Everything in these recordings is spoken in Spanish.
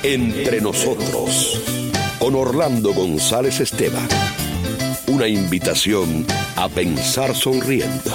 Entre nosotros, con Orlando González Esteban. Una invitación a pensar sonriendo.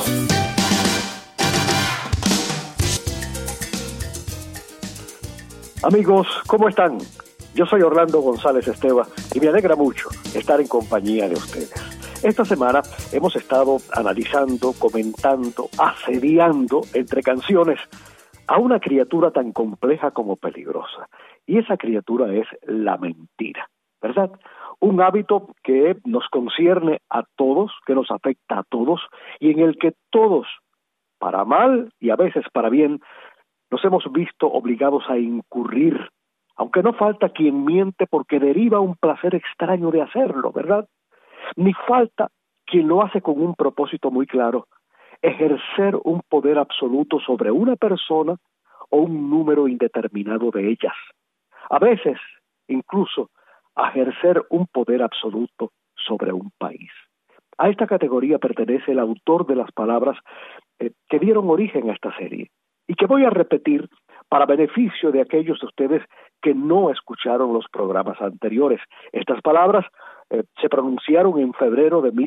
Amigos, ¿cómo están? Yo soy Orlando González Esteban y me alegra mucho estar en compañía de ustedes. Esta semana hemos estado analizando, comentando, asediando entre canciones a una criatura tan compleja como peligrosa. Y esa criatura es la mentira, ¿verdad? Un hábito que nos concierne a todos, que nos afecta a todos y en el que todos, para mal y a veces para bien, nos hemos visto obligados a incurrir, aunque no falta quien miente porque deriva un placer extraño de hacerlo, ¿verdad? Ni falta quien lo hace con un propósito muy claro, ejercer un poder absoluto sobre una persona o un número indeterminado de ellas. A veces, incluso, ejercer un poder absoluto sobre un país. A esta categoría pertenece el autor de las palabras que dieron origen a esta serie y que voy a repetir para beneficio de aquellos de ustedes que no escucharon los programas anteriores. Estas palabras se pronunciaron en febrero de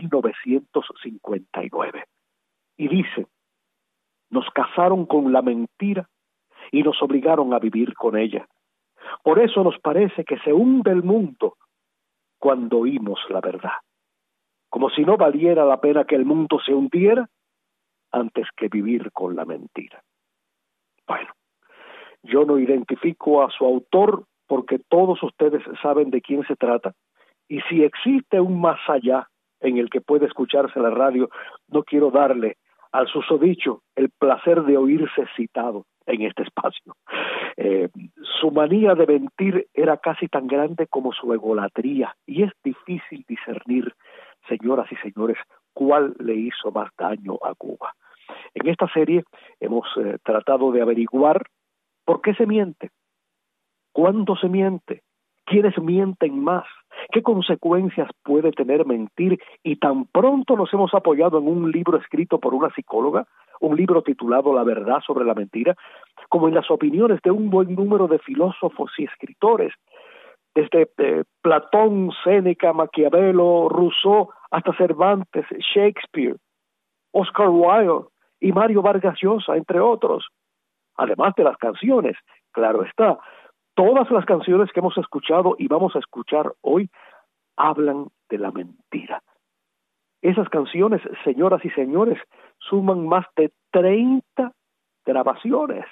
1959 y dice: nos casaron con la mentira y nos obligaron a vivir con ella. Por eso nos parece que se hunde el mundo cuando oímos la verdad, como si no valiera la pena que el mundo se hundiera antes que vivir con la mentira. Bueno, yo no identifico a su autor porque todos ustedes saben de quién se trata, y si existe un más allá en el que puede escucharse la radio, no quiero darle al susodicho el placer de oírse citado en este espacio. Su manía de mentir era casi tan grande como su egolatría, y es difícil discernir, señoras y señores, cuál le hizo más daño a Cuba. En esta serie hemos tratado de averiguar por qué se miente, cuándo se miente, quiénes mienten más, qué consecuencias puede tener mentir, y tan pronto nos hemos apoyado en un libro escrito por una psicóloga, un libro titulado La verdad sobre la mentira, como en las opiniones de un buen número de filósofos y escritores, desde Platón, Séneca, Maquiavelo, Rousseau, hasta Cervantes, Shakespeare, Oscar Wilde y Mario Vargas Llosa, entre otros. Además de las canciones, claro está, todas las canciones que hemos escuchado y vamos a escuchar hoy hablan de la mentira. Esas canciones, señoras y señores, suman más de 30 grabaciones.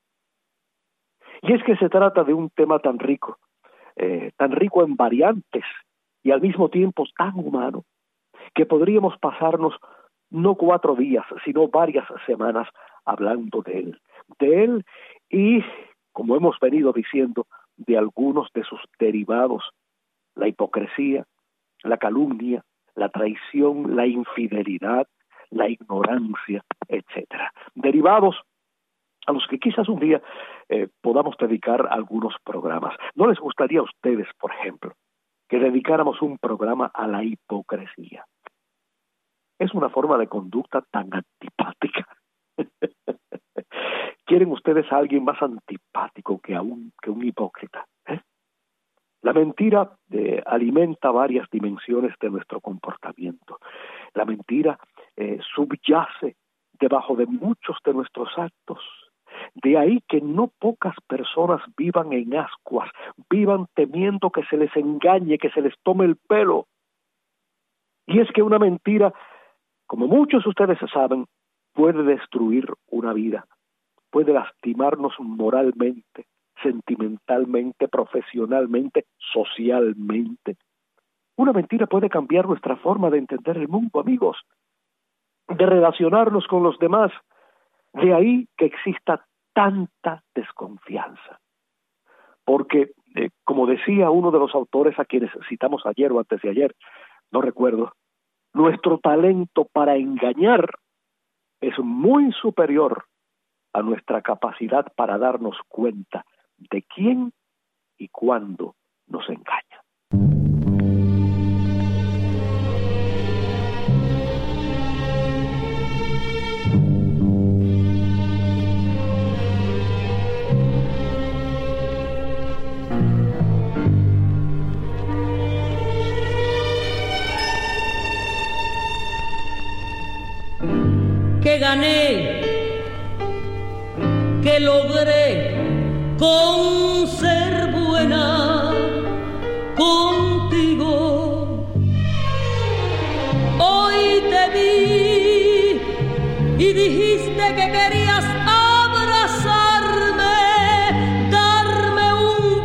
Y es que se trata de un tema tan rico en variantes y al mismo tiempo tan humano, que podríamos pasarnos no 4 días, sino varias semanas hablando de él y, como hemos venido diciendo, de algunos de sus derivados: la hipocresía, la calumnia, la traición, la infidelidad, la ignorancia, etcétera. Derivados a los que quizás un día podamos dedicar algunos programas. ¿No les gustaría a ustedes, por ejemplo, que dedicáramos un programa a la hipocresía? Es una forma de conducta tan antipática. ¿Quieren ustedes a alguien más antipático que un hipócrita? La mentira alimenta varias dimensiones de nuestro comportamiento. La mentira subyace debajo de muchos de nuestros actos. De ahí que no pocas personas vivan en ascuas, vivan temiendo que se les engañe, que se les tome el pelo. Y es que una mentira, como muchos de ustedes saben, puede destruir una vida, puede lastimarnos moralmente, sentimentalmente, profesionalmente, socialmente. Una mentira puede cambiar nuestra forma de entender el mundo, amigos, de relacionarnos con los demás. De ahí que exista tanta desconfianza. Porque, como decía uno de los autores a quienes citamos ayer o antes de ayer, no recuerdo, nuestro talento para engañar es muy superior a nuestra capacidad para darnos cuenta de quién y cuándo nos engaña. gané, que logré con ser buena contigo. Hoy te vi y dijiste que querías abrazarme, darme un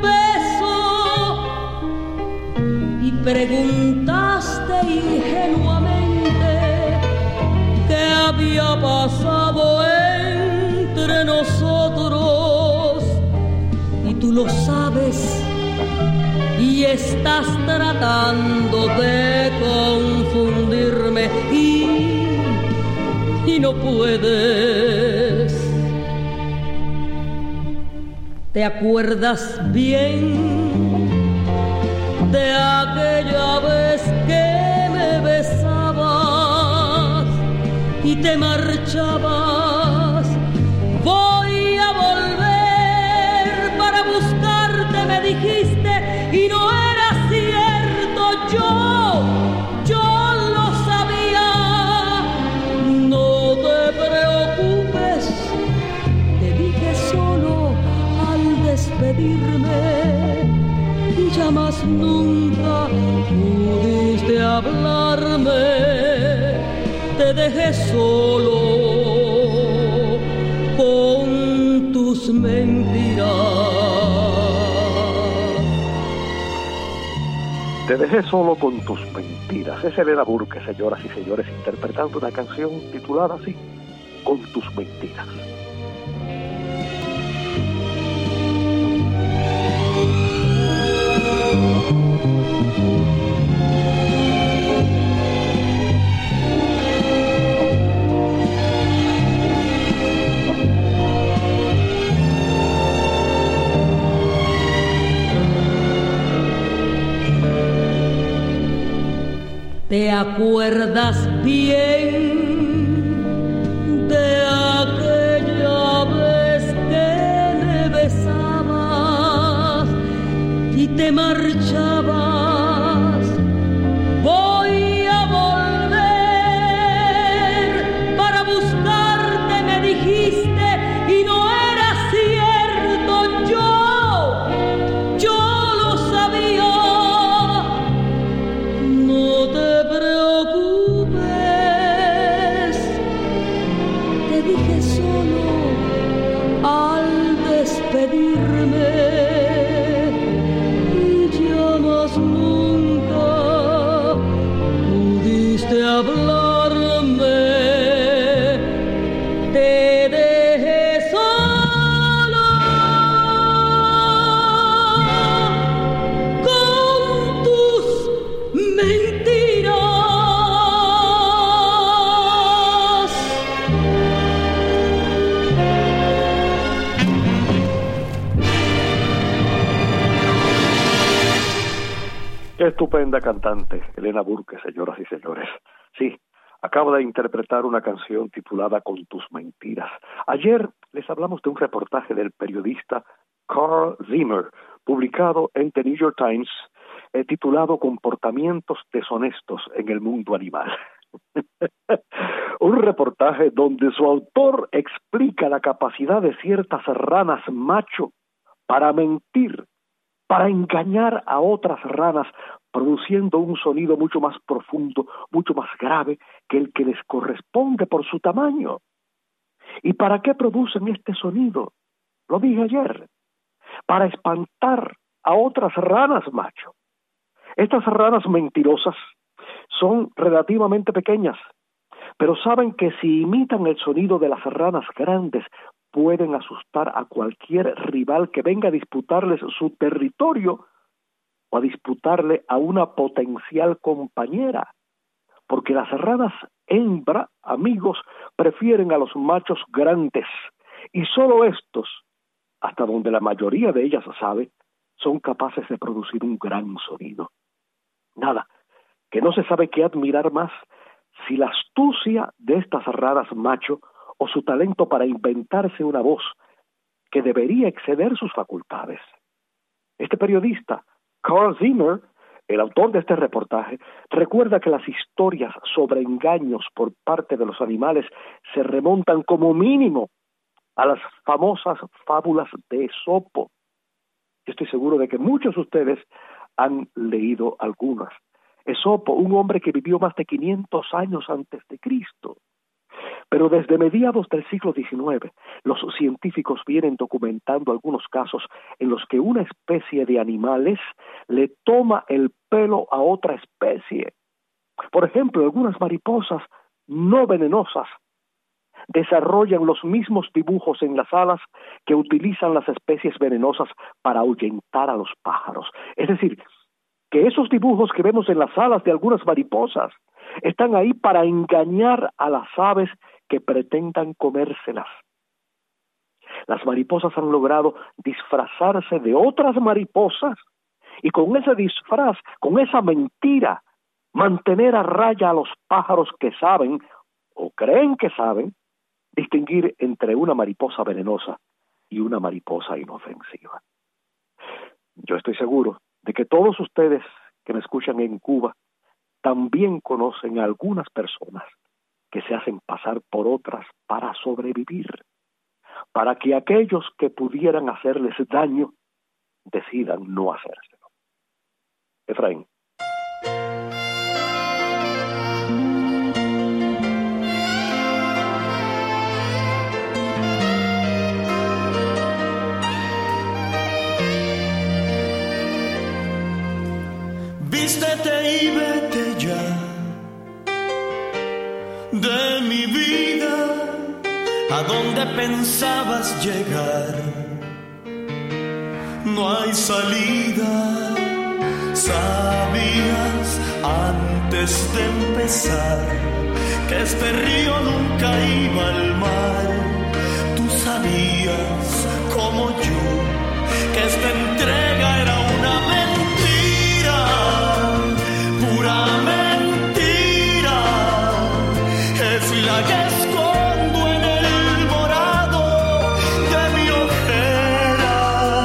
beso y preguntaste ingenuamente qué había pasado entre nosotros, y tú lo sabes y estás tratando de confundirme y no puedes. ¿Te acuerdas bien de aquella vez que me besabas y te marchabas? Voy a volver para buscarte, me dijiste, y no era cierto. Yo lo sabía. No te preocupes, te dije solo al despedirme, y ya más nunca pudiste hablarme. Te dejé solo con tus mentiras. Te dejé solo con tus mentiras. Es Elena Burke, señoras y señores, interpretando una canción titulada así, Con tus mentiras. ¿Te acuerdas bien de aquella vez que me besabas y te marchabas? Voy a volver para buscarte, me dijiste, y no era cierto. Yo lo sabía. No te preocupes, te dije solo al despedirme, y ya más nunca pudiste hablarme. Te dejé solo con tus mentiras. Qué estupenda cantante, Elena Burke, señoras y señores. Sí, acaba de interpretar una canción titulada Con tus mentiras. Ayer les hablamos de un reportaje del periodista Carl Zimmer, publicado en The New York Times, titulado Comportamientos deshonestos en el mundo animal. Un reportaje donde su autor explica la capacidad de ciertas ranas macho para mentir, para engañar a otras ranas, produciendo un sonido mucho más profundo, mucho más grave que el que les corresponde por su tamaño. ¿Y para qué producen este sonido? Lo dije ayer, para espantar a otras ranas macho. Estas ranas mentirosas son relativamente pequeñas, pero saben que si imitan el sonido de las ranas grandes, pueden asustar a cualquier rival que venga a disputarles su territorio o a disputarle a una potencial compañera, porque las ranas hembra, amigos, prefieren a los machos grandes, y solo estos, hasta donde la mayoría de ellas sabe, son capaces de producir un gran sonido. Nada, que no se sabe qué admirar más, si la astucia de estas ranas macho o su talento para inventarse una voz que debería exceder sus facultades. Este periodista, Carl Zimmer, el autor de este reportaje, recuerda que las historias sobre engaños por parte de los animales se remontan como mínimo a las famosas fábulas de Esopo. Yo estoy seguro de que muchos de ustedes han leído algunas. Esopo, un hombre que vivió más de 500 años antes de Cristo. Pero desde mediados del siglo XIX, los científicos vienen documentando algunos casos en los que una especie de animales le toma el pelo a otra especie. Por ejemplo, algunas mariposas no venenosas desarrollan los mismos dibujos en las alas que utilizan las especies venenosas para ahuyentar a los pájaros. Es decir, que esos dibujos que vemos en las alas de algunas mariposas están ahí para engañar a las aves que pretendan comérselas. Las mariposas han logrado disfrazarse de otras mariposas y con ese disfraz, con esa mentira, mantener a raya a los pájaros que saben o creen que saben distinguir entre una mariposa venenosa y una mariposa inofensiva. Yo estoy seguro de que todos ustedes que me escuchan en Cuba también conocen a algunas personas que se hacen pasar por otras para sobrevivir, para que aquellos que pudieran hacerles daño decidan no hacérselo. Efraín. Vístete y vete ya de mi vida, a donde pensabas llegar. No hay salida, sabías antes de empezar que este río nunca iba al mar. Tú sabías como yo que esta entrega era una mentira, pura mentira. Es la que escondo en el morado de mi ojera.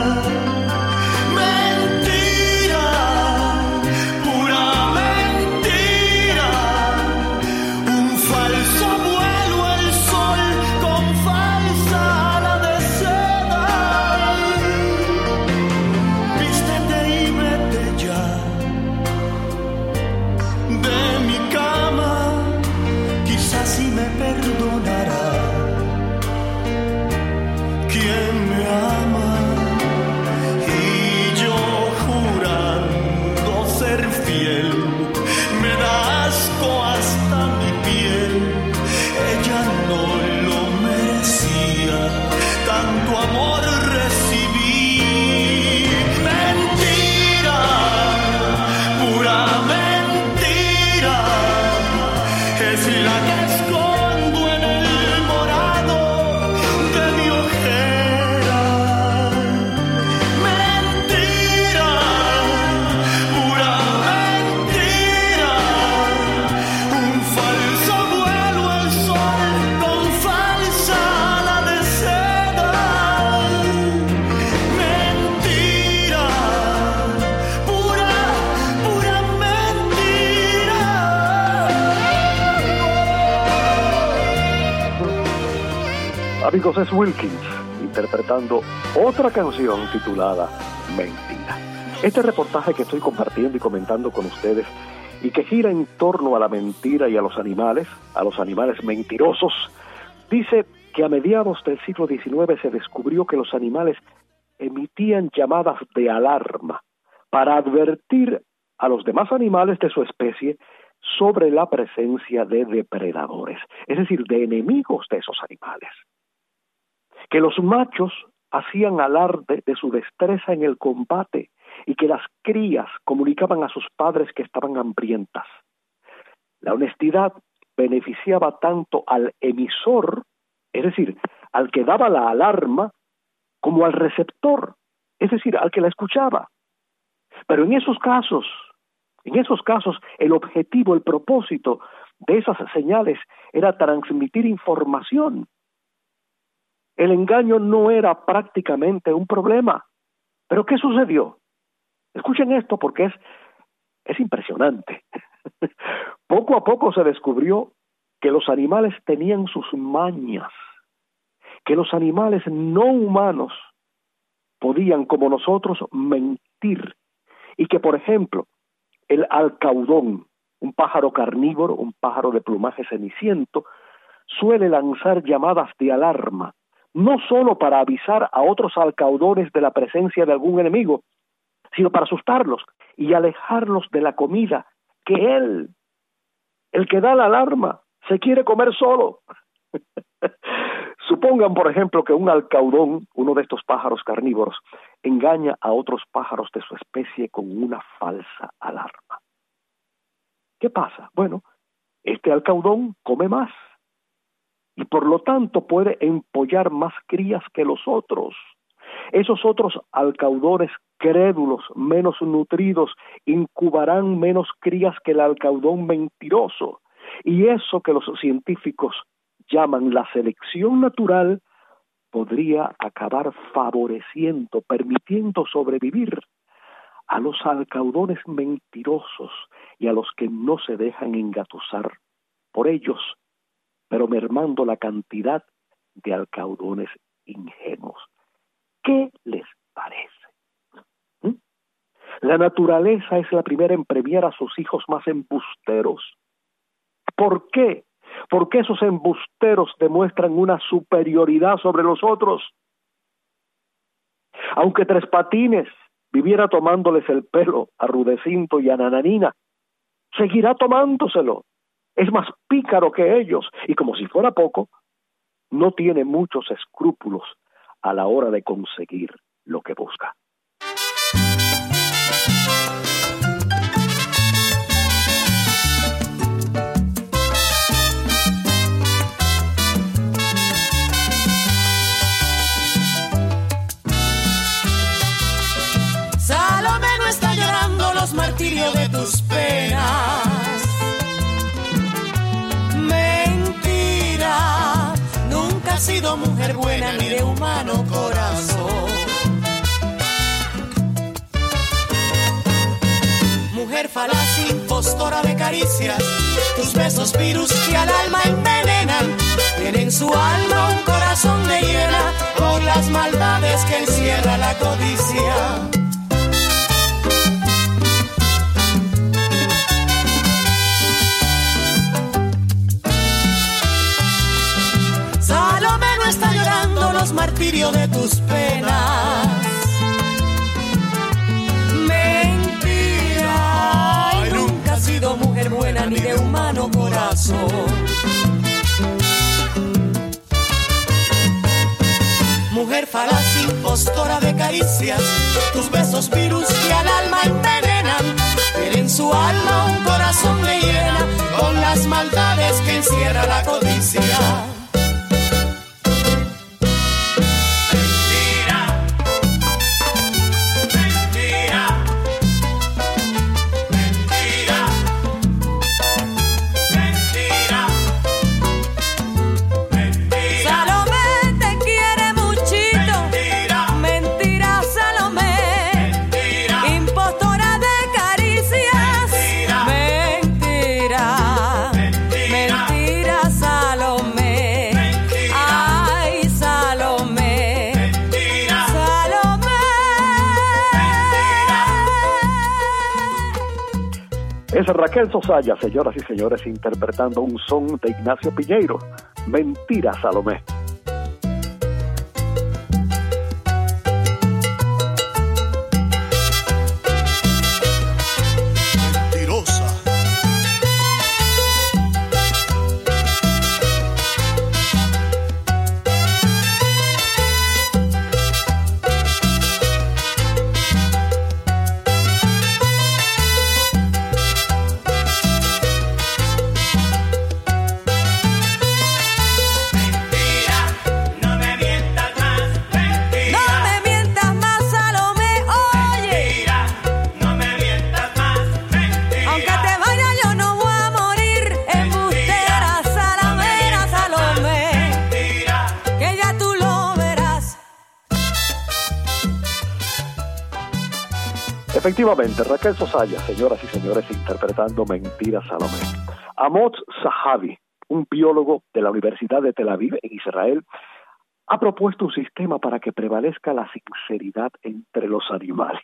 Mentira, pura mentira. Un falso vuelo al sol con falsa ala de seda. Vístete y vete ya de mi cama, quizás si me perdonará quien me ama. Y yo jurando ser fiel, me da asco hasta mi piel. Ella no lo merecía, tanto amor recibí. Mentira, pura mentira. Es la que escondo en el morado de mi ojera. Mentira, pura mentira. Un falso vuelo al sol con falsa ala de seda. Mentira, pura mentira. Amigos, es Wilkins interpretando otra canción titulada Mentira. Este reportaje que estoy compartiendo y comentando con ustedes y que gira en torno a la mentira y a los animales mentirosos, dice que a mediados del siglo XIX se descubrió que los animales emitían llamadas de alarma para advertir a los demás animales de su especie sobre la presencia de depredadores, es decir, de enemigos de esos animales. Que los machos hacían alarde de su destreza en el combate y que las crías comunicaban a sus padres que estaban hambrientas. La honestidad beneficiaba tanto al emisor, es decir, al que daba la alarma, como al receptor, es decir, al que la escuchaba. Pero en esos casos, el objetivo, el propósito de esas señales era transmitir información. El engaño no era prácticamente un problema. ¿Pero qué sucedió? Escuchen esto porque Es impresionante. Poco a poco se descubrió que los animales tenían sus mañas, que los animales no humanos podían, como nosotros, mentir, y que, por ejemplo, el alcaudón, un pájaro carnívoro, un pájaro de plumaje ceniciento, suele lanzar llamadas de alarma, no solo para avisar a otros alcaudones de la presencia de algún enemigo, sino para asustarlos y alejarlos de la comida que él, el que da la alarma, se quiere comer solo. Supongan, por ejemplo, que un alcaudón, uno de estos pájaros carnívoros, engaña a otros pájaros de su especie con una falsa alarma. ¿Qué pasa? Bueno, este alcaudón come más y por lo tanto puede empollar más crías que los otros. Esos otros alcaudones crédulos, menos nutridos, incubarán menos crías que el alcaudón mentiroso. Y eso que los científicos llaman la selección natural podría acabar favoreciendo, permitiendo sobrevivir a los alcaudones mentirosos y a los que no se dejan engatusar por ellos, pero mermando la cantidad de alcaudones ingenuos. ¿Qué les parece? La naturaleza es la primera en premiar a sus hijos más embusteros. ¿Por qué? Porque esos embusteros demuestran una superioridad sobre los otros. Aunque Tres Patines viviera tomándoles el pelo a Rudecinto y a Nananina, seguirá tomándoselo. Es más pícaro que ellos y, como si fuera poco, no tiene muchos escrúpulos a la hora de conseguir lo que busca. Salomé no está llorando los martirios de tus penas. Mentira, nunca has sido mujer buena ni de humano corazón. Mujer falaz, impostora de caricias, tus besos virus que al alma envenenan. Tienen su alma un corazón de hiena por las maldades que encierra la codicia. Salomé no está llorando los martirios de tus penas. Mentira, y nunca has sido mujer buena ni de humano corazón. Mujer falaz, impostora de caricias, tus besos virus que al alma envenenan. Tienen su alma un corazón de hiena con las maldades que encierra la codicia. Es Raquel Sosaya, señoras y señores, interpretando un son de Ignacio Piñeiro, Mentira, Salomé. Mentirosa. Mentira. Efectivamente, Raquel Sosaya, señoras y señores, interpretando Mentira Salomé. Amot Zahavi, un biólogo de la Universidad de Tel Aviv en Israel, ha propuesto un sistema para que prevalezca la sinceridad entre los animales.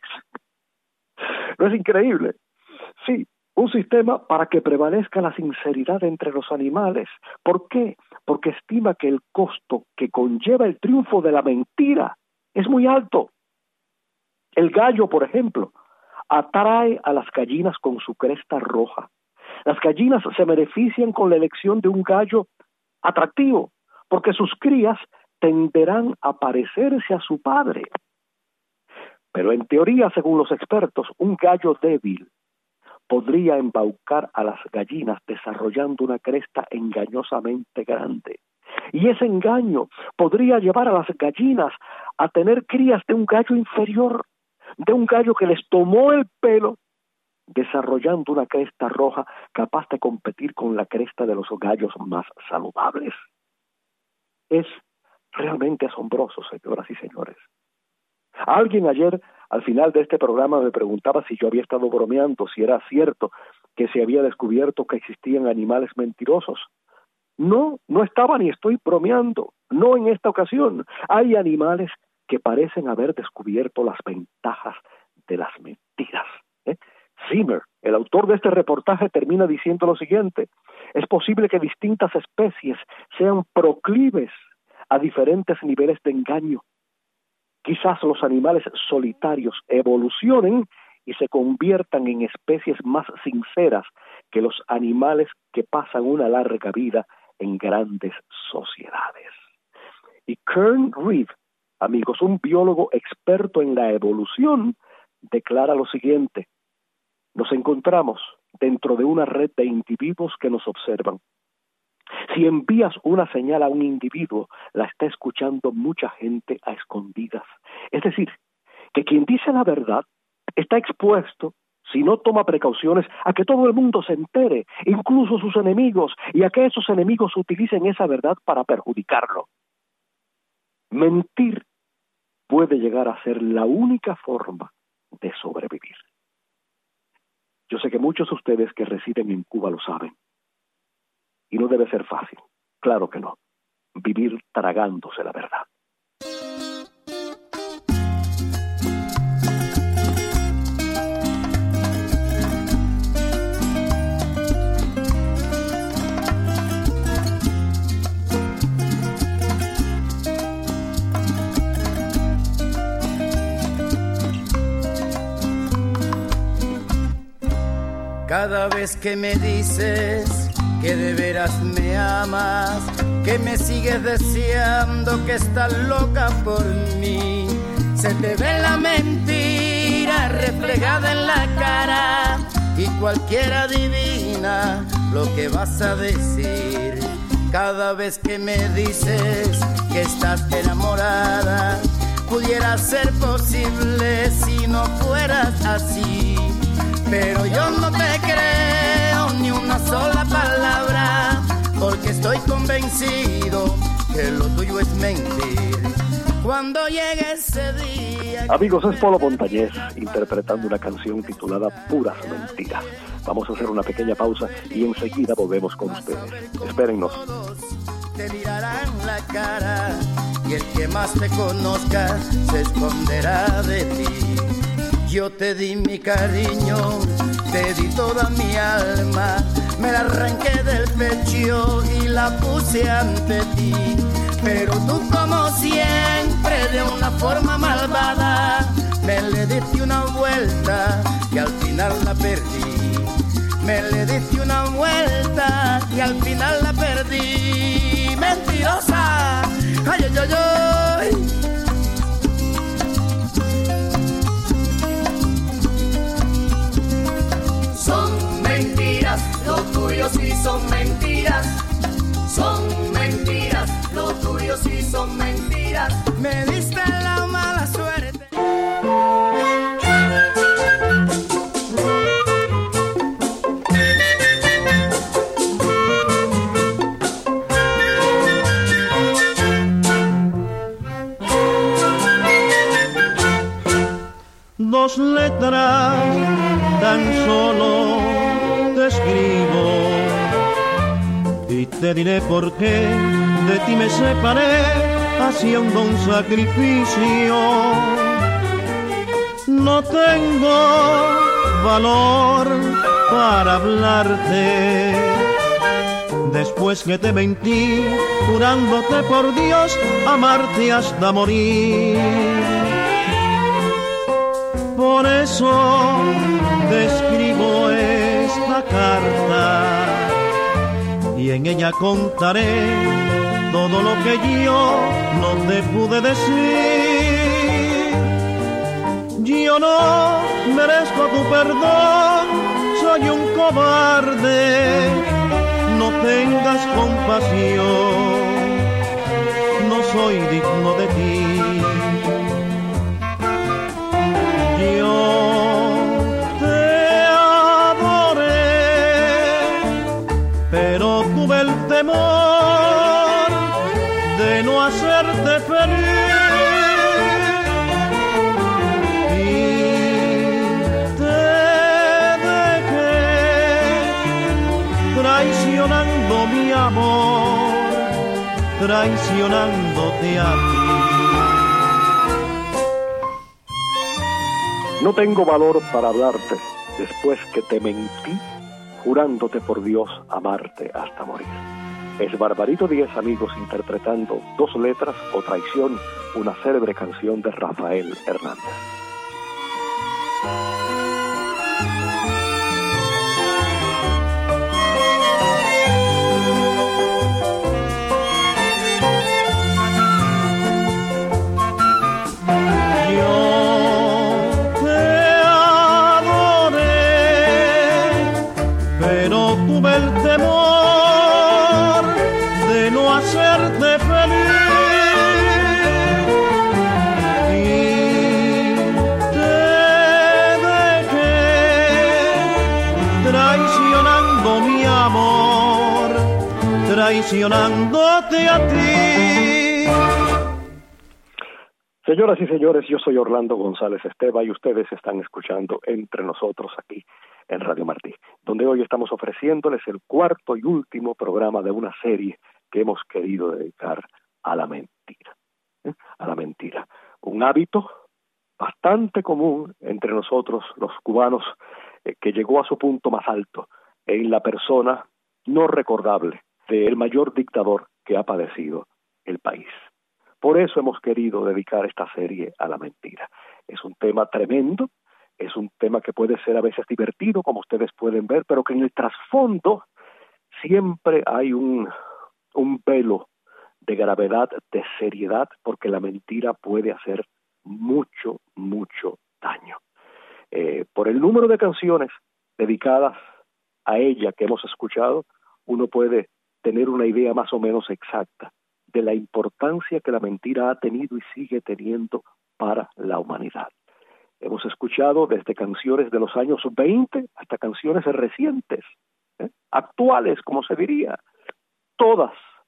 ¿No es increíble? Sí, un sistema para que prevalezca la sinceridad entre los animales. ¿Por qué? Porque estima que el costo que conlleva el triunfo de la mentira es muy alto. El gallo, por ejemplo, atrae a las gallinas con su cresta roja. Las gallinas se benefician con la elección de un gallo atractivo, porque sus crías tenderán a parecerse a su padre. Pero en teoría, según los expertos, un gallo débil podría embaucar a las gallinas desarrollando una cresta engañosamente grande. Y ese engaño podría llevar a las gallinas a tener crías de un gallo inferior, de un gallo que les tomó el pelo, desarrollando una cresta roja capaz de competir con la cresta de los gallos más saludables. Es realmente asombroso, señoras y señores. Alguien ayer, al final de este programa, me preguntaba si yo había estado bromeando, si era cierto que se había descubierto que existían animales mentirosos. No, no estaba ni estoy bromeando, no en esta ocasión. Hay animales que parecen haber descubierto las ventajas de las mentiras. Zimmer, el autor de este reportaje, termina diciendo lo siguiente: es posible que distintas especies sean proclives a diferentes niveles de engaño. Quizás los animales solitarios evolucionen y se conviertan en especies más sinceras que los animales que pasan una larga vida en grandes sociedades. Y Kern Reeve, amigos, un biólogo experto en la evolución, declara lo siguiente: nos encontramos dentro de una red de individuos que nos observan. Si envías una señal a un individuo, la está escuchando mucha gente a escondidas. Es decir, que quien dice la verdad está expuesto, si no toma precauciones, a que todo el mundo se entere, incluso sus enemigos, y a que esos enemigos utilicen esa verdad para perjudicarlo. Mentir puede llegar a ser la única forma de sobrevivir. Yo sé que muchos de ustedes que residen en Cuba lo saben. Y no debe ser fácil, claro que no, vivir tragándose la verdad. Cada vez que me dices que de veras me amas, que me sigues deseando, que estás loca por mí, se te ve la mentira reflejada en la cara y cualquiera adivina lo que vas a decir. Cada vez que me dices que estás enamorada, pudiera ser posible si no fueras así. Pero yo no te creo ni una sola palabra, porque estoy convencido que lo tuyo es mentir. Cuando llegue ese día... Amigos, es Polo Montañés interpretando una canción titulada Puras Mentiras. Vamos a hacer una pequeña pausa y enseguida volvemos con ustedes. Espérennos. Te mirarán la cara y el que más te conozca se esconderá de ti. Yo te di mi cariño, te di toda mi alma, me la arranqué del pecho y la puse ante ti. Pero tú, como siempre, de una forma malvada, me le diste una vuelta y al final la perdí. Me le diste una vuelta y al final la perdí. Mentirosa, ay, ay, ay, ay. Son mentiras, lo tuyo sí son mentiras. Son mentiras, lo tuyo sí son mentiras. Me diste la mala suerte. 2 letras, tan solo te escribo y te diré por qué de ti me separé haciendo un sacrificio. No tengo valor para hablarte después que te mentí, jurándote por Dios amarte hasta morir. Por eso te escribo esta carta y en ella contaré todo lo que yo no te pude decir. Yo no merezco tu perdón, soy un cobarde, no tengas compasión, no soy digno de ti. Yo te adoré, pero tuve el temor de no hacerte feliz y te dejé traicionando mi amor, traicionándote a ti. No tengo valor para hablarte después que te mentí, jurándote por Dios amarte hasta morir. Es Barbarito Díez, amigos, interpretando 2 letras o Traición, una célebre canción de Rafael Hernández. Traicionándote a ti. Señoras y señores, yo soy Orlando González Esteva y ustedes están escuchando Entre Nosotros aquí en Radio Martí, donde hoy estamos ofreciéndoles el 4º y último programa de una serie que hemos querido dedicar a la mentira. A la mentira. Un hábito bastante común entre nosotros, los cubanos, que llegó a su punto más alto en la persona no recordable del mayor dictador que ha padecido el país. Por eso hemos querido dedicar esta serie a la mentira. Es un tema tremendo, es un tema que puede ser a veces divertido, como ustedes pueden ver, pero que en el trasfondo siempre hay un velo de gravedad, de seriedad, porque la mentira puede hacer mucho, mucho daño. Por el número de canciones dedicadas a ella que hemos escuchado, uno puede tener una idea más o menos exacta de la importancia que la mentira ha tenido y sigue teniendo para la humanidad. Hemos escuchado desde canciones de los años 20 hasta canciones recientes, actuales, como se diría. Todas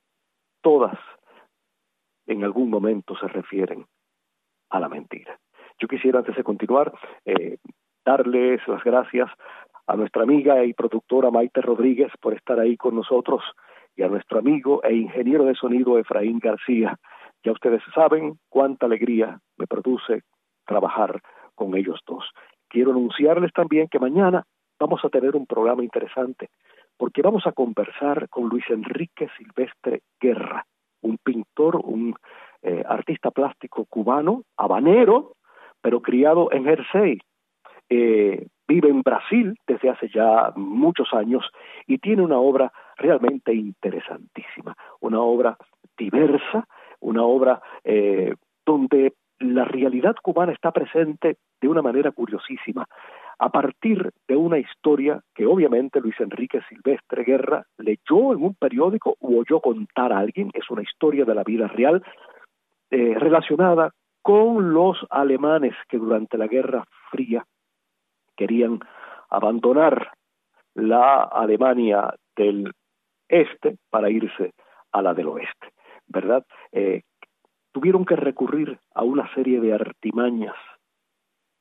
en algún momento se refieren a la mentira. Yo quisiera, antes de continuar, darles las gracias a nuestra amiga y productora Maite Rodríguez por estar ahí con nosotros y a nuestro amigo e ingeniero de sonido Efraín García. Ya ustedes saben cuánta alegría me produce trabajar con ellos dos. Quiero anunciarles también que mañana vamos a tener un programa interesante porque vamos a conversar con Luis Enrique Silvestre Guerra, un pintor, un artista plástico cubano, habanero, pero criado en Jersey. Vive en Brasil desde hace ya muchos años y tiene una obra realmente interesantísima, una obra diversa, una obra donde la realidad cubana está presente de una manera curiosísima, a partir de una historia que obviamente Luis Enrique Silvestre Guerra leyó en un periódico o oyó contar a alguien. Es una historia de la vida real relacionada con los alemanes que durante la Guerra Fría querían abandonar la Alemania del este para irse a la del oeste, ¿verdad? Tuvieron que recurrir a una serie de artimañas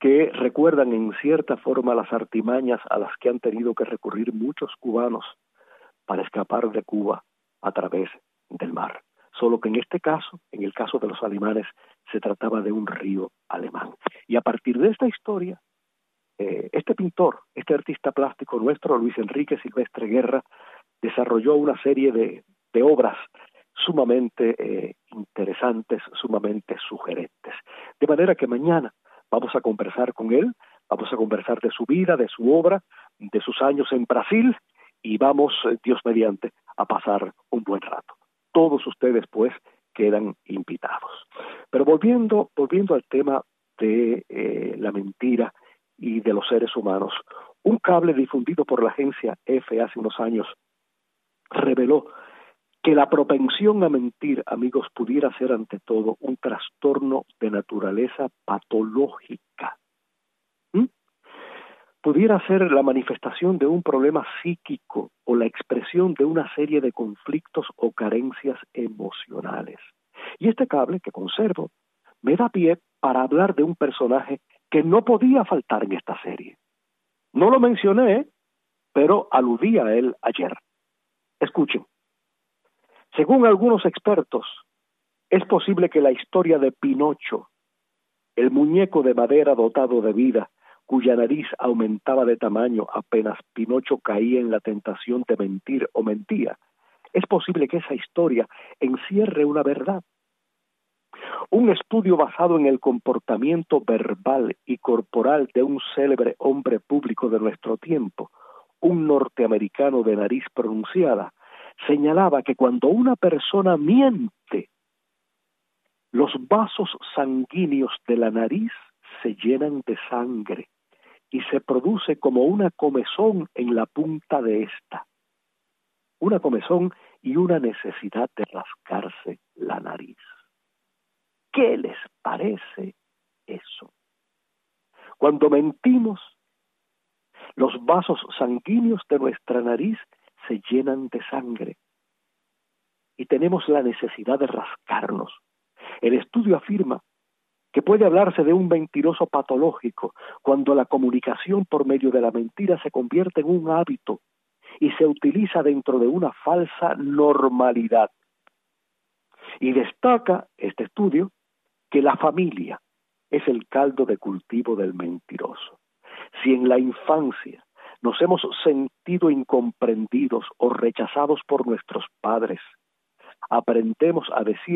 que recuerdan en cierta forma las artimañas a las que han tenido que recurrir muchos cubanos para escapar de Cuba a través del mar. Solo que en este caso, en el caso de los alemanes, se trataba de un río alemán. Y a partir de esta historia, este pintor, este artista plástico nuestro, Luis Enrique Silvestre Guerra, desarrolló una serie de obras sumamente interesantes, sumamente sugerentes. De manera que mañana vamos a conversar con él, vamos a conversar de su vida, de su obra, de sus años en Brasil, y vamos, Dios mediante, a pasar un buen rato. Todos ustedes, pues, quedan invitados. Pero volviendo al tema de la mentira y de los seres humanos, un cable difundido por la agencia EFE hace unos años reveló que la propensión a mentir, amigos, pudiera ser ante todo un trastorno de naturaleza patológica. Pudiera ser la manifestación de un problema psíquico o la expresión de una serie de conflictos o carencias emocionales. Y este cable que conservo me da pie para hablar de un personaje que no podía faltar en esta serie. No lo mencioné, pero aludí a él ayer. Escuchen. Según algunos expertos, es posible que la historia de Pinocho, el muñeco de madera dotado de vida, cuya nariz aumentaba de tamaño apenas Pinocho caía en la tentación de mentir o mentía, es posible que esa historia encierre una verdad. Un estudio basado en el comportamiento verbal y corporal de un célebre hombre público de nuestro tiempo, un norteamericano de nariz pronunciada, señalaba que cuando una persona miente, los vasos sanguíneos de la nariz se llenan de sangre y se produce como una comezón en la punta de esta. Una comezón y una necesidad de rascarse la nariz. ¿Qué les parece eso? Cuando mentimos, los vasos sanguíneos de nuestra nariz se llenan de sangre y tenemos la necesidad de rascarnos. El estudio afirma que puede hablarse de un mentiroso patológico cuando la comunicación por medio de la mentira se convierte en un hábito y se utiliza dentro de una falsa normalidad. Y destaca este estudio que la familia es el caldo de cultivo del mentiroso. Si en la infancia nos hemos sentido incomprendidos o rechazados por nuestros padres, aprendemos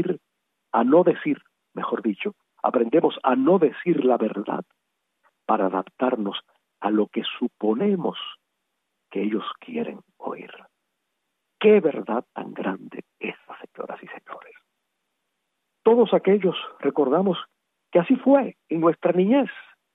aprendemos a no decir la verdad para adaptarnos a lo que suponemos que ellos quieren oír. ¡Qué verdad tan grande esa, señoras y señores! Todos aquellos recordamos que así fue en nuestra niñez.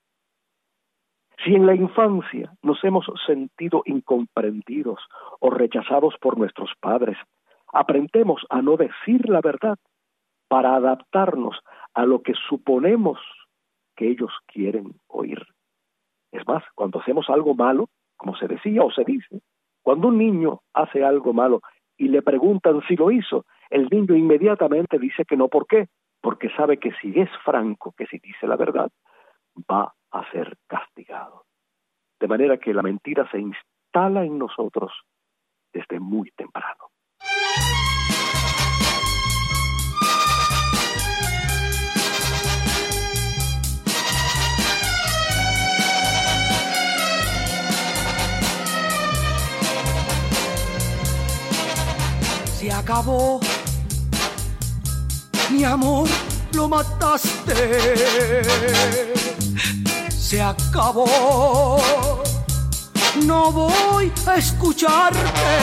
Si en la infancia nos hemos sentido incomprendidos o rechazados por nuestros padres, aprendemos a no decir la verdad para adaptarnos a lo que suponemos que ellos quieren oír. Es más, cuando hacemos algo malo, como se decía o se dice, cuando un niño hace algo malo y le preguntan si lo hizo, el niño inmediatamente dice que no. ¿Por qué? Porque sabe que si es franco, que si dice la verdad, va a ser castigado. De manera que la mentira se instala en nosotros desde muy temprano. Se acabó, mi amor, lo mataste. Se acabó, no voy a escucharte.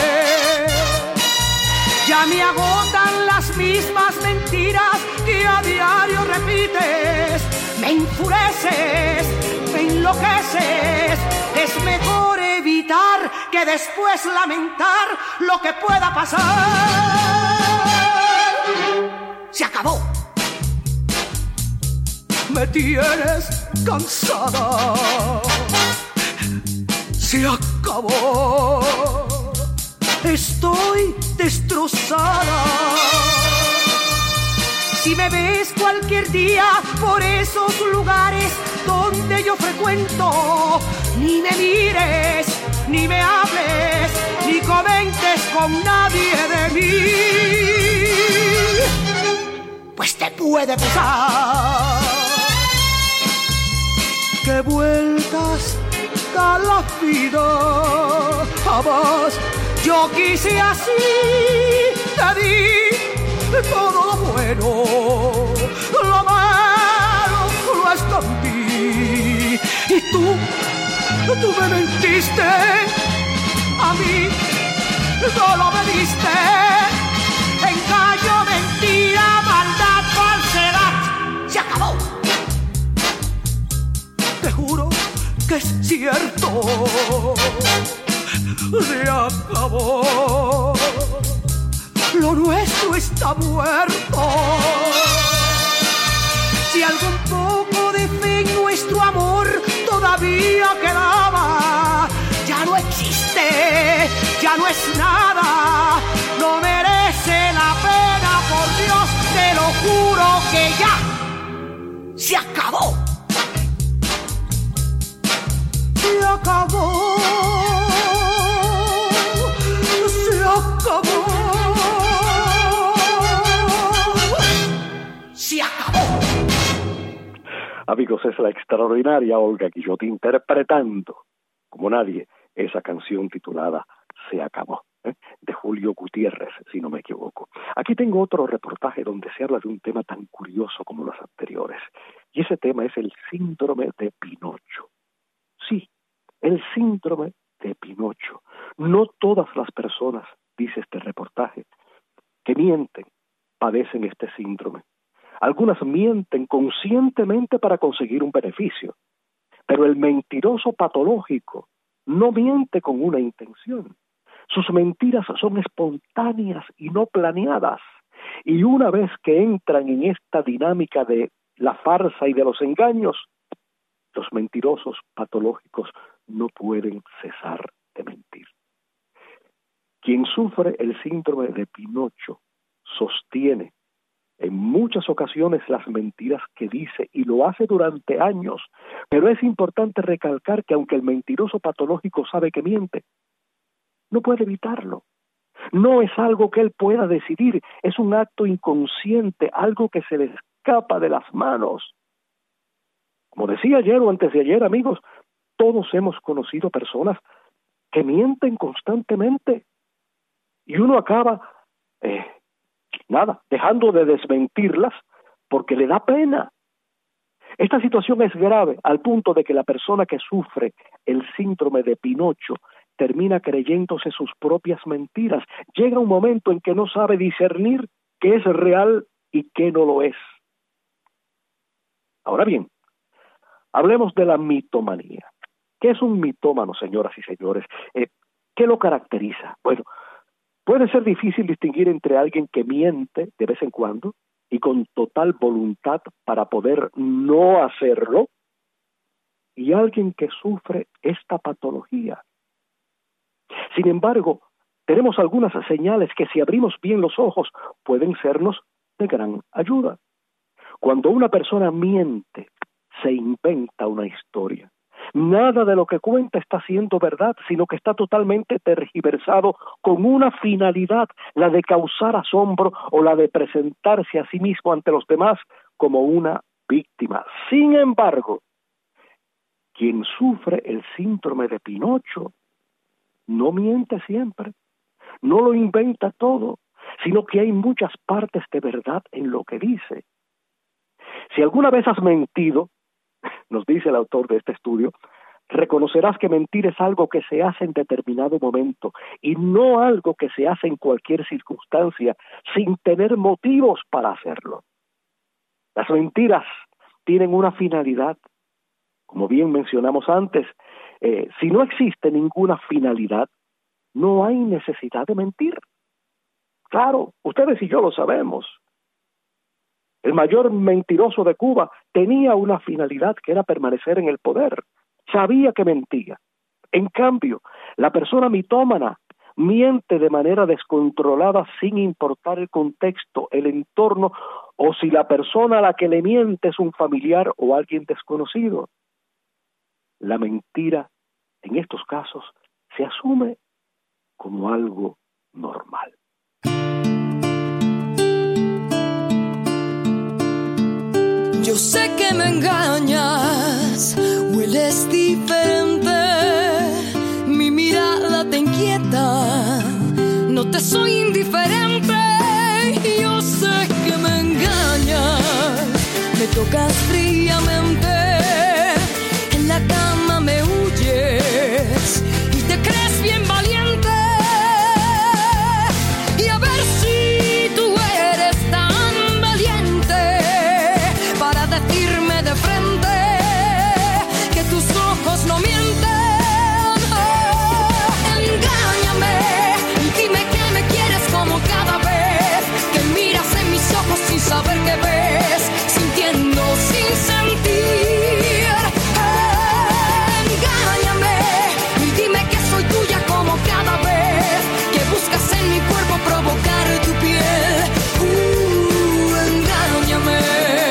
Ya me agotan las mismas mentiras que a diario repites. Me enfureces, me enloqueces. Es mejor evitar que después lamentar lo que pueda pasar. Se acabó. Me tienes cansada. Se acabó. Estoy destrozada. Si me ves cualquier día por esos lugares donde yo frecuento, ni me mires, ni me hables, ni comentes con nadie de mí, pues te puede pesar que vueltas da la vida. Jamás yo quise así, te di todo lo bueno, lo malo lo escondí, y tú me mentiste, a mí solo me diste engaño, mentira, maldad, falsedad. Se acabó. Te juro que es cierto, se acabó. Lo nuestro está muerto. Si algún poco de fe en nuestro amor todavía quedaba, ya no existe, ya no es nada, no merece la pena, por Dios, te lo juro que ya se acabó. Se acabó. Se acabó. Se acabó. Amigos, es la extraordinaria Olga Guillot interpretando como nadie esa canción titulada Se acabó, de Julio Gutiérrez, si no me equivoco. Aquí tengo otro reportaje donde se habla de un tema tan curioso como los anteriores, y ese tema es el síndrome de Pinocho. Sí, el síndrome de Pinocho. No todas las personas, dice este reportaje, que mienten, padecen este síndrome. Algunas mienten conscientemente para conseguir un beneficio, pero el mentiroso patológico no miente con una intención. Sus mentiras son espontáneas y no planeadas, y una vez que entran en esta dinámica de la farsa y de los engaños, los mentirosos patológicos no pueden cesar de mentir. Quien sufre el síndrome de Pinocho sostiene en muchas ocasiones las mentiras que dice y lo hace durante años, pero es importante recalcar que aunque el mentiroso patológico sabe que miente, no puede evitarlo. No es algo que él pueda decidir, es un acto inconsciente, algo que se le escapa de las manos. Como decía ayer o antes de ayer, amigos, todos hemos conocido personas que mienten constantemente y uno acaba dejando de desmentirlas porque le da pena. Esta situación es grave al punto de que la persona que sufre el síndrome de Pinocho termina creyéndose sus propias mentiras. Llega un momento en que no sabe discernir qué es real y qué no lo es. Ahora bien, hablemos de la mitomanía. ¿Qué es un mitómano, señoras y señores? ¿Qué lo caracteriza? Bueno, puede ser difícil distinguir entre alguien que miente de vez en cuando y con total voluntad para poder no hacerlo y alguien que sufre esta patología. Sin embargo, tenemos algunas señales que si abrimos bien los ojos pueden sernos de gran ayuda. Cuando una persona miente, se inventa una historia. Nada de lo que cuenta está siendo verdad, sino que está totalmente tergiversado con una finalidad, la de causar asombro o la de presentarse a sí mismo ante los demás como una víctima. Sin embargo, quien sufre el síndrome de Pinocho no miente siempre, no lo inventa todo, sino que hay muchas partes de verdad en lo que dice. Si alguna vez has mentido, nos dice el autor de este estudio, reconocerás que mentir es algo que se hace en determinado momento y no algo que se hace en cualquier circunstancia sin tener motivos para hacerlo. Las mentiras tienen una finalidad. Como bien mencionamos antes, si no existe ninguna finalidad, no hay necesidad de mentir. Claro, ustedes y yo lo sabemos. El mayor mentiroso de Cuba tenía una finalidad que era permanecer en el poder. Sabía que mentía. En cambio, la persona mitómana miente de manera descontrolada sin importar el contexto, el entorno, o si la persona a la que le miente es un familiar o alguien desconocido. La mentira, en estos casos, se asume como algo normal. Yo sé que me engañas, hueles diferente, mi mirada te inquieta, no te soy indiferente. Yo sé que me engañas, me tocas fríamente, en la cama me huyes y te crees bien valiente. Y a ver si tú eres tan valiente para decirme de frente que tus ojos no mienten. Oh, engáñame, dime que me quieres como cada vez que miras en mis ojos sin saber qué ves, sintiendo sin sentir. Engáñame y dime que soy tuya como cada vez que buscas en mi cuerpo provocar tu piel. Engáñame.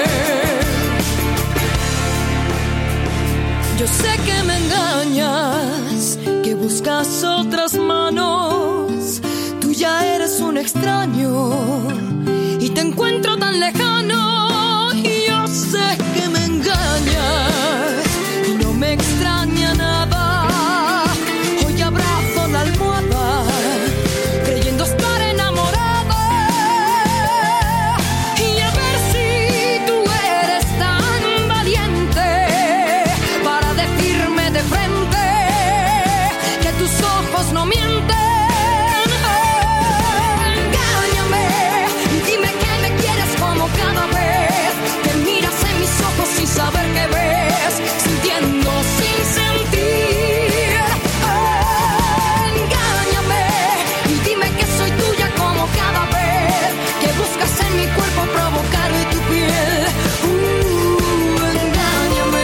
Yo sé que me engañas, que buscas otras manos. Tú ya eres un extraño y te encuentro tan lejano. Y yo sé que me engañas y no me extraña nada. Hoy abrazo la almohada creyendo estar enamorada. Y a ver si tú eres tan valiente para decirme de frente que tus ojos no mienten. Engáñame, dime que me quieres como cada vez que miras en mis ojos sin saber qué ves, sintiendo sin sentir. Engáñame y dime que soy tuya como cada vez que buscas en mi cuerpo provocar tu piel. Engáñame.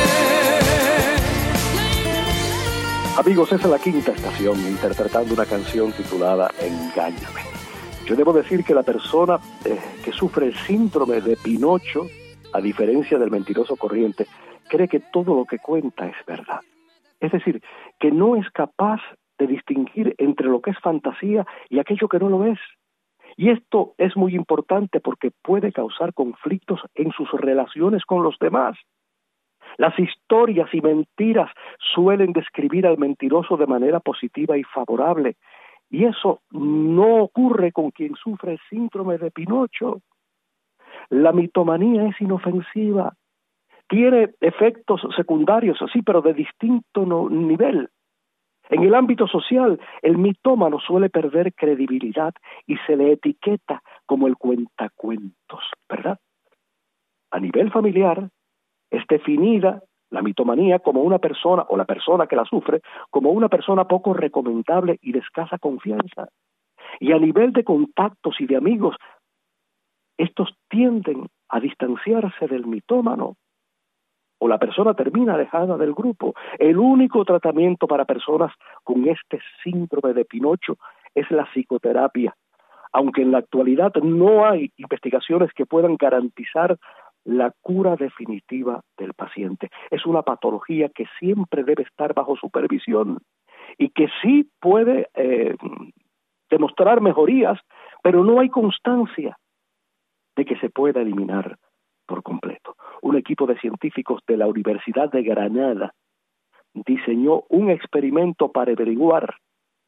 Amigos, esa es la quinta estación interpretando una canción titulada Engáñame. Yo debo decir que la persona que sufre el síndrome de Pinocho, a diferencia del mentiroso corriente, cree que todo lo que cuenta es verdad. Es decir, que no es capaz de distinguir entre lo que es fantasía y aquello que no lo es. Y esto es muy importante porque puede causar conflictos en sus relaciones con los demás. Las historias y mentiras suelen describir al mentiroso de manera positiva y favorable, y eso no ocurre con quien sufre el síndrome de Pinocho. La mitomanía es inofensiva, tiene efectos secundarios, sí, pero de distinto nivel. En el ámbito social, el mitómano suele perder credibilidad y se le etiqueta como el cuentacuentos, ¿verdad? A nivel familiar, es definida la mitomanía como una persona, o la persona que la sufre, como una persona poco recomendable y de escasa confianza. Y a nivel de contactos y de amigos, estos tienden a distanciarse del mitómano, o la persona termina alejada del grupo. El único tratamiento para personas con este síndrome de Pinocho es la psicoterapia, aunque en la actualidad no hay investigaciones que puedan garantizar la cura definitiva del paciente. Es una patología que siempre debe estar bajo supervisión y que sí puede demostrar mejorías, pero no hay constancia de que se pueda eliminar por completo. Un equipo de científicos de la Universidad de Granada diseñó un experimento para averiguar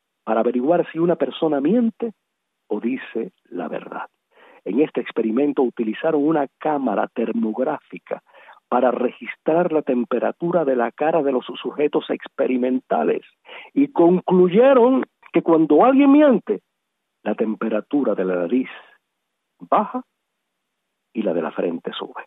si una persona miente o dice la verdad. En este experimento utilizaron una cámara termográfica para registrar la temperatura de la cara de los sujetos experimentales y concluyeron que cuando alguien miente, la temperatura de la nariz baja y la de la frente sube.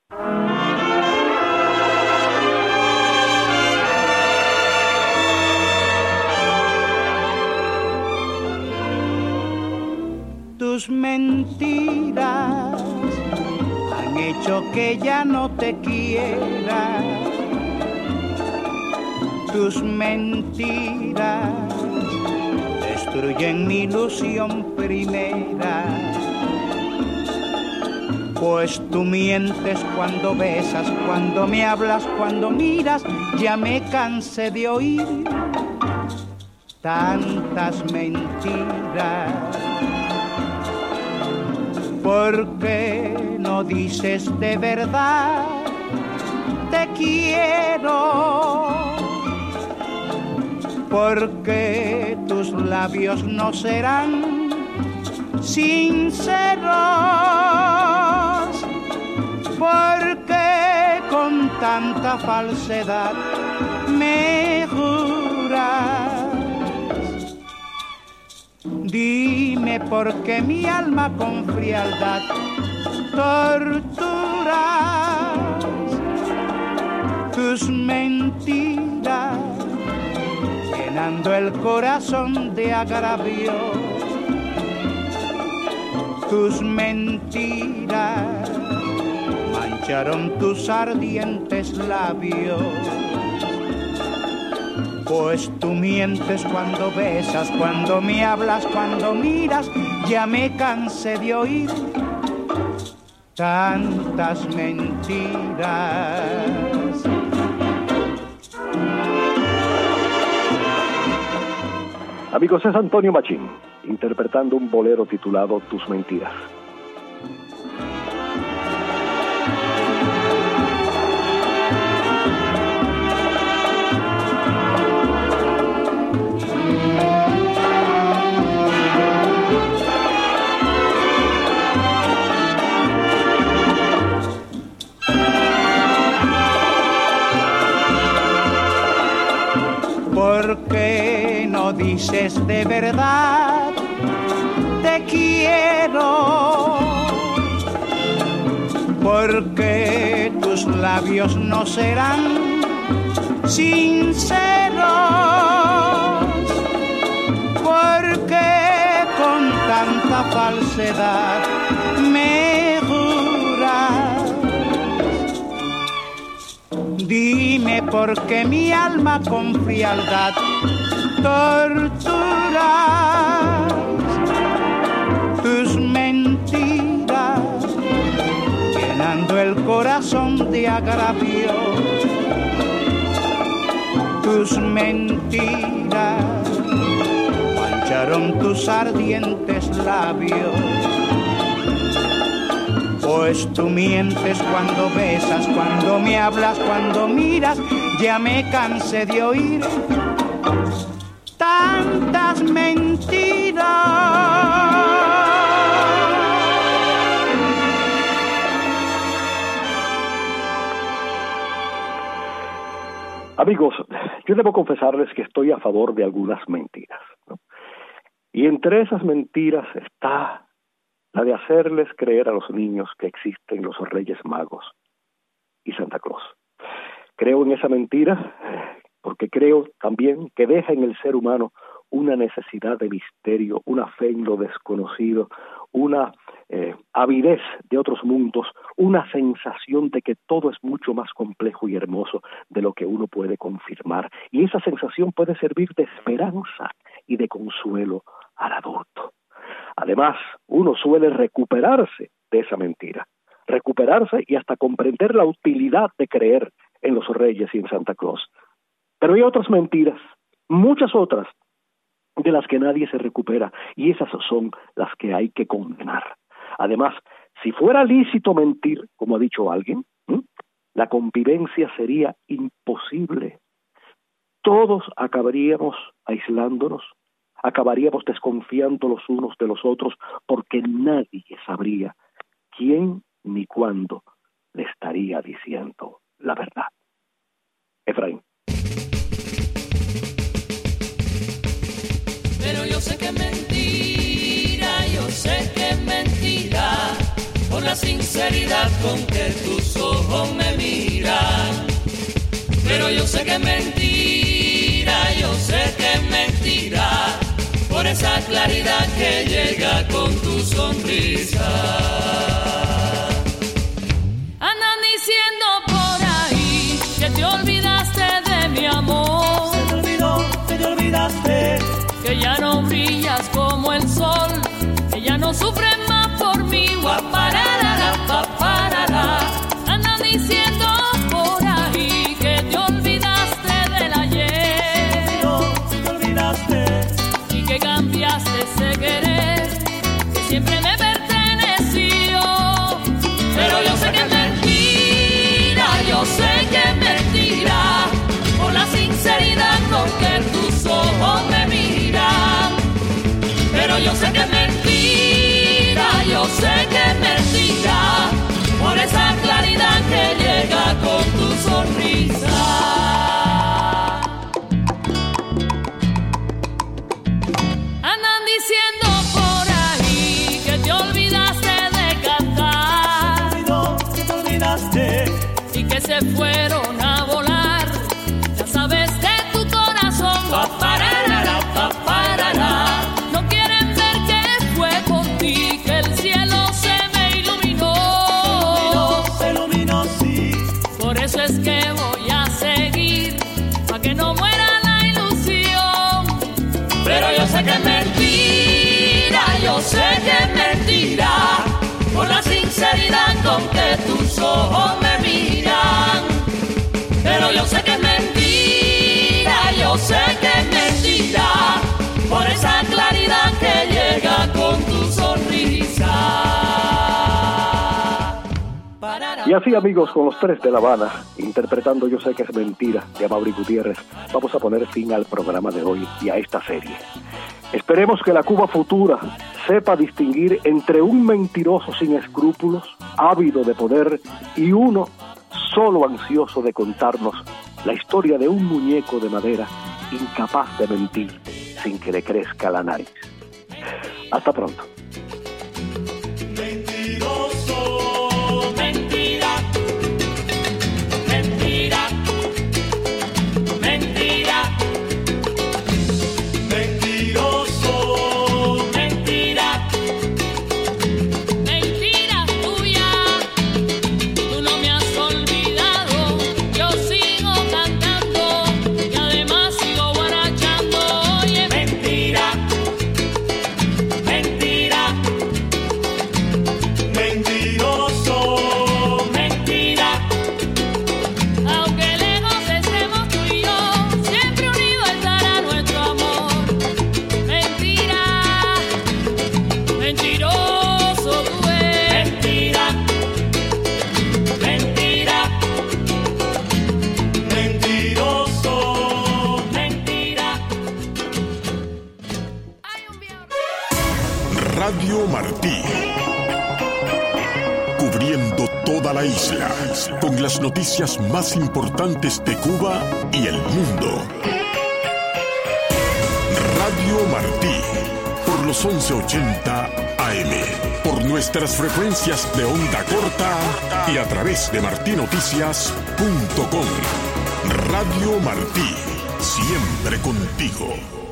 Tus mentiras han hecho que ya no te quiera. Tus mentiras destruyen mi ilusión primera. Pues tú mientes cuando besas, cuando me hablas, cuando miras, ya me cansé de oír tantas mentiras. ¿Por qué no dices de verdad te quiero? Porque tus labios no serán sinceros, porque con tanta falsedad me juras. Dime por qué mi alma con frialdad torturas. Tus mentiras llenando el corazón de agravio. Tus mentiras mancharon tus ardientes labios. Pues tú mientes cuando besas, cuando me hablas, cuando miras, ya me cansé de oír tantas mentiras. Amigos, es Antonio Machín, interpretando un bolero titulado Tus Mentiras. ¿Por qué no dices de verdad te quiero? Porque tus labios no serán sinceros, porque con tanta falsedad me juras. Dime por qué mi alma con frialdad torturas. Tus mentiras llenando el corazón de agravio. Tus mentiras mancharon tus ardientes labios. Pues tú mientes cuando besas, cuando me hablas, cuando miras, ya me cansé de oír tantas mentiras. Amigos, yo debo confesarles que estoy a favor de algunas mentiras, ¿no? Y entre esas mentiras está la de hacerles creer a los niños que existen los Reyes Magos y Santa Claus. Creo en esa mentira porque creo también que deja en el ser humano una necesidad de misterio, una fe en lo desconocido, una avidez de otros mundos, una sensación de que todo es mucho más complejo y hermoso de lo que uno puede confirmar. Y esa sensación puede servir de esperanza y de consuelo al adulto. Además, uno suele recuperarse de esa mentira, recuperarse y hasta comprender la utilidad de creer en los Reyes y en Santa Claus. Pero hay otras mentiras, muchas otras, de las que nadie se recupera, y esas son las que hay que condenar. Además, si fuera lícito mentir, como ha dicho alguien, la convivencia sería imposible. Todos acabaríamos aislándonos, acabaríamos desconfiando los unos de los otros, porque nadie sabría quién ni cuándo le estaría diciendo la verdad. Efraín. Pero yo sé que es mentira, yo sé que es mentira, por la sinceridad con que tus ojos me miran. Pero yo sé que es mentira, yo sé que es mentira, por esa claridad que llega con tu sonrisa. Andan diciendo por ahí que te olvidaste de mi amor. Se te olvidaste. Que ya no brilla sufren más por mí. Guapararara, paparara. Andan diciendo por ahí que te olvidaste del ayer. No, te olvidaste. Y que cambiaste ese querer que siempre me perteneció. Pero yo sé que es mentira, yo sé que es mentira, por la sinceridad con que tus ojos me miran. Pero yo sé que es mentira, yo sé que es mentira, por esa claridad que llega con tu sonrisa. Andan diciendo por ahí que te olvidaste de cantar. No, te olvidaste. Y que se fueron a volar. Ya sabes de tu corazón. Paparara, paparara. No quieren ver que fue por ti que el cielo se me iluminó. Se iluminó, sí. Por eso es que voy a seguir, pa' que no muera la ilusión. Pero yo sé que es mentira, yo sé que es mentira, por la sinceridad con que tus ojos me miran. Pero yo sé que es mentira, yo sé que es mentira, por esa claridad que llega con tu sonrisa. Y así, amigos, con los Tres de La Habana, interpretando Yo sé que es mentira, de Amaury Gutiérrez, vamos a poner fin al programa de hoy y a esta serie. Esperemos que la Cuba futura sepa distinguir entre un mentiroso sin escrúpulos, ávido de poder, y uno solo ansioso de contarnos la historia de un muñeco de madera incapaz de mentir sin que le crezca la nariz. Hasta pronto. Mentiroso, mentira, mentira, mentira, mentiroso, mentira, Mentira tuya, tú no me has olvidado. Yo sigo cantando y además sigo guarachando. Oye, mentira, mentira, mentiroso, mentira, aunque lejos estemos tú y yo, siempre unido estará nuestro amor. Mentira, mentiroso tú eres. mentira, mentira, mentiroso, mentira. Radio Martí. Cubriendo toda la isla con las noticias más importantes de Cuba y el mundo. Radio Martí. Por los 1180 AM. Por nuestras frecuencias de onda corta y a través de martinoticias.com. Radio Martí. Siempre contigo.